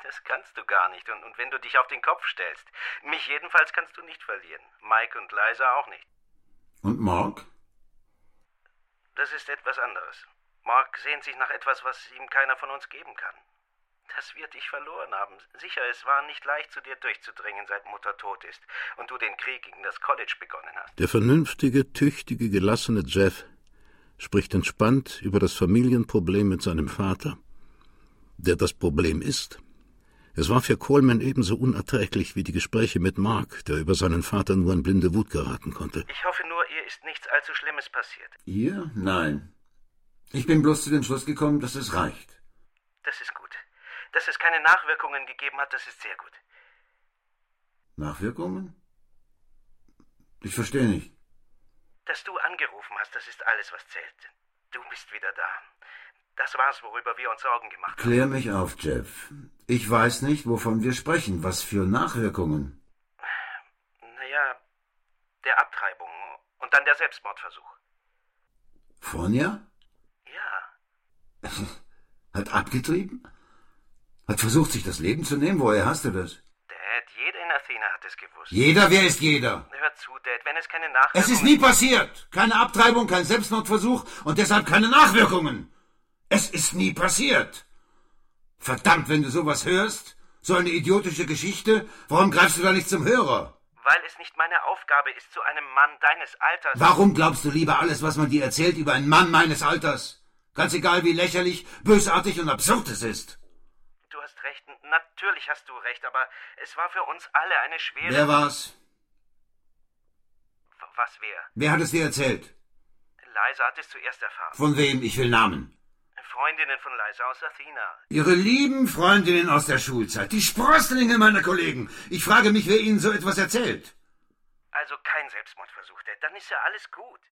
Das kannst du gar nicht. Und wenn du dich auf den Kopf stellst. Mich jedenfalls kannst du nicht verlieren. Mike und Liza auch nicht. Und Mark? Das ist etwas anderes. Mark sehnt sich nach etwas, was ihm keiner von uns geben kann. Das wird dich verloren haben. Sicher, es war nicht leicht, zu dir durchzudringen, seit Mutter tot ist und du den Krieg gegen das College begonnen hast. Der vernünftige, tüchtige, gelassene Jeff spricht entspannt über das Familienproblem mit seinem Vater, der das Problem ist. Es war für Coleman ebenso unerträglich wie die Gespräche mit Mark, der über seinen Vater nur in blinde Wut geraten konnte. Ich hoffe nur, ihr ist nichts allzu Schlimmes passiert. Ihr? Nein. Ich bin bloß zu dem Schluss gekommen, dass es reicht. Das ist gut. Dass es keine Nachwirkungen gegeben hat, das ist sehr gut. Nachwirkungen? Ich verstehe nicht. Dass du angerufen hast, das ist alles, was zählt. Du bist wieder da. Das war's, worüber wir uns Sorgen gemacht haben. Klär mich auf, Jeff. Ich weiß nicht, wovon wir sprechen. Was für Nachwirkungen? Naja, der Abtreibung und dann der Selbstmordversuch. Fonja? Ja. Hat abgetrieben? Hat versucht, sich das Leben zu nehmen? Woher hast du das? Dad, jeder in Athena hat es gewusst. Jeder? Wer ist jeder? Hör zu, Dad, wenn es keine Nachwirkungen... Es ist nie passiert! Keine Abtreibung, kein Selbstmordversuch und deshalb keine Nachwirkungen! Es ist nie passiert! Verdammt, wenn du sowas hörst, so eine idiotische Geschichte, warum greifst du da nicht zum Hörer? Weil es nicht meine Aufgabe ist, zu einem Mann deines Alters... Warum glaubst du lieber alles, was man dir erzählt über einen Mann meines Alters? Ganz egal, wie lächerlich, bösartig und absurd es ist. Du hast recht, natürlich hast du recht, aber es war für uns alle eine schwere... Wer war's? Was wer? Wer hat es dir erzählt? Liza hat es zuerst erfahren. Von wem? Ich will Namen. Freundinnen von Liza aus Athena. Ihre lieben Freundinnen aus der Schulzeit, die Sprösslinge meiner Kollegen. Ich frage mich, wer Ihnen so etwas erzählt. Also kein Selbstmordversuch, Dad. Dann ist ja alles gut.